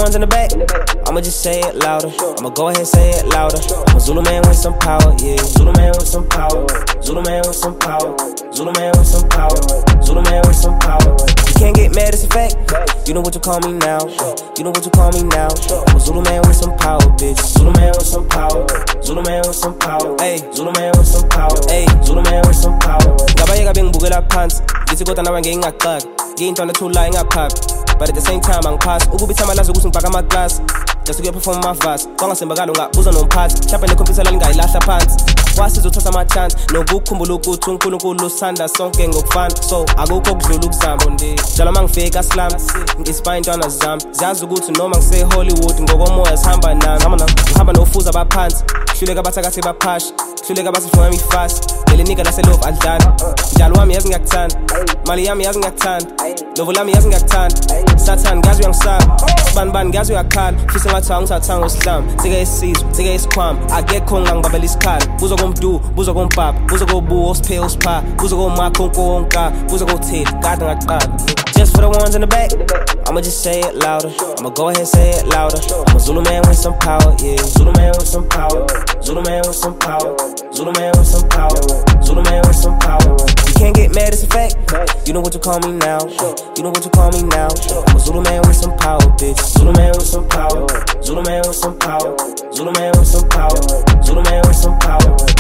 ones in the back, I'ma just say it louder. I'ma go ahead and say it louder. I'm a Zulu man with some power, yeah. Zulu man with some power. Zulu man with some power. Zulu man with some power. Zulu man with some power. You can't get mad, it's a fact. You know what you call me now. You know what you call me now. I'm a Zulu man with some power, bitch. Zulu man with some power. Zulu man with some power. Hey, Zulu man with some power. Hey, Zulu man with some power. Ngabayeka bengibukela phansi, ngithi kodwa nawe ngingaqaka. Ngiyintwana thula ingaphaphi. But at the same time angiphasi ukubitha amalazi ukuthi ngibhaka amaklasi. Just to perform my fast. Kwangasembakalo ngabuza nomphathi. Chapha nekhompyutha lingayilahla phansi. Wasiza uthatha ama-chance nokukhumbula ukuthi uNkulunkulu usanda sonke ngokufana. So akukho okudlula ukuzama nje. Njalo mangifika slam ngispa intwana zami. Ziyazi ukuthi noma ngise-Hollywood ngokomoya sihamba nami. Ngihamba nofuza abaphansi. Hluleka abathakathi baphashi. Hluleka abasifunga ifast. Leli nika laselove adlala. Njalo wami yazi ngiyakuthanda. Mali yami yazi ngiyakuthanda. Lovo lami yazi ngiyakuthanda. Satan ngazi uyangisaba. Sibani ngazi uyakhala. Fisa ngathi angisathanga usihlamba. Sike isizwe, sike isikhwama. Akekho ngangibabela isikhala. Buza komdu, buza kompapa, buza kobuwo siphe usipha. Buza komakho konka, buza kotheli kade ngaqala. Just for the ones in the back, I'ma just say it louder. I'ma go ahead and say it louder. I'm a Zulu man with some power, yeah. Zulu man with some power. Zulu man with some power. Zulu man with some power. Zulu man with some power. You can't get mad, it's a fact. You know what you call me now. You know what you call me now. I'm a Zulu man with some power, bitch. Zulu man with some power. Zulu man with some power. Zulu man with some power. Zulu man with some power.